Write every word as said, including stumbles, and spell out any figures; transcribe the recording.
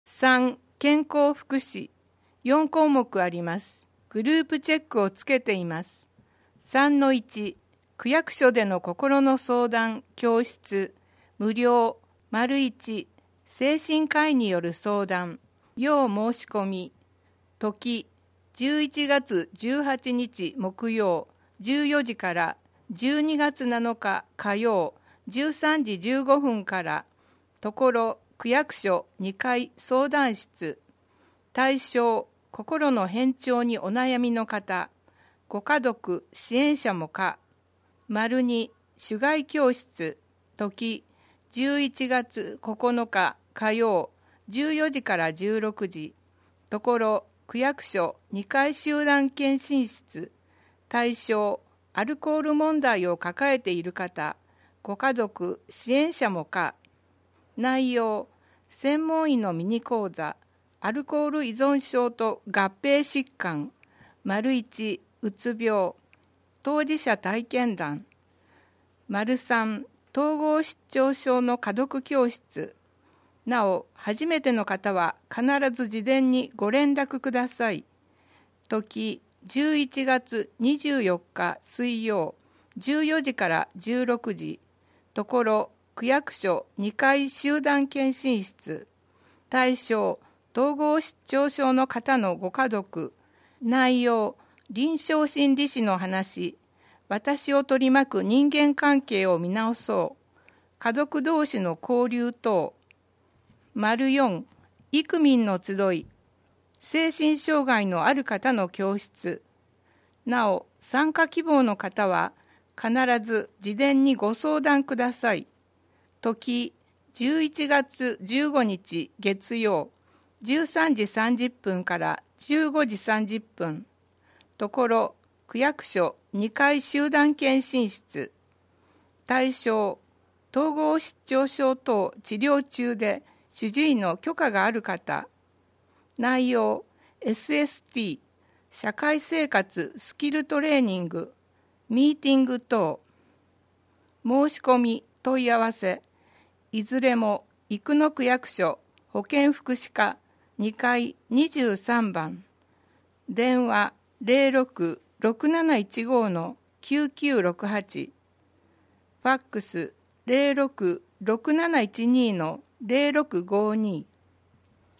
さん、健康福祉。よん項目あります。グループチェックをつけています。さんのいち、区役所での心の相談、教室、無料、丸いち、精神科医による相談、要申し込み、時、じゅういちがつじゅうはちにち木曜、じゅうよじからじゅうにがつなのか火曜、じゅうさんじじゅうごふんから、ところ区役所にかい相談室、対象、心の変調にお悩みの方、ご家族、支援者もか、丸に、主外教室、時、じゅういちがつここのか火曜、じゅうよじからじゅうろくじ、ところ区役所にかい集団検診室、対象、アルコール問題を抱えている方、ご家族、支援者もか、内容、専門医のミニ講座、アルコール依存症と合併疾患、丸いち、うつ病、当事者体験談、丸さん、統合失調症の家族教室。なお、初めての方は必ず事前にご連絡ください。時、じゅういちがつにじゅうよっか水曜、じゅうよじからじゅうろくじ、ところ区役所にかい集団検診室、対象、統合失調症の方のご家族、内容、臨床心理士の話、私を取り巻く人間関係を見直そう、家族同士の交流等、丸よん、イクミンの集い、精神障害のある方の教室。なお、参加希望の方は必ず事前にご相談ください。時、じゅういちがつじゅうごにち月曜、じゅうさんじさんじゅっぷんからじゅうごじさんじゅっぷん。ところ、区役所にかい集団検診室。対象、統合失調症等治療中で主治医の許可がある方。内容、エスエスティー、社会生活スキルトレーニング、ミーティング等。申し込み、問い合わせ。いずれも生野区役所保健福祉課にかいにじゅうさんばん。電話 ゼロろく ろくなないちご のきゅうきゅうろくはち。ファックス ゼロろく ろくなないちに のゼロろくごに。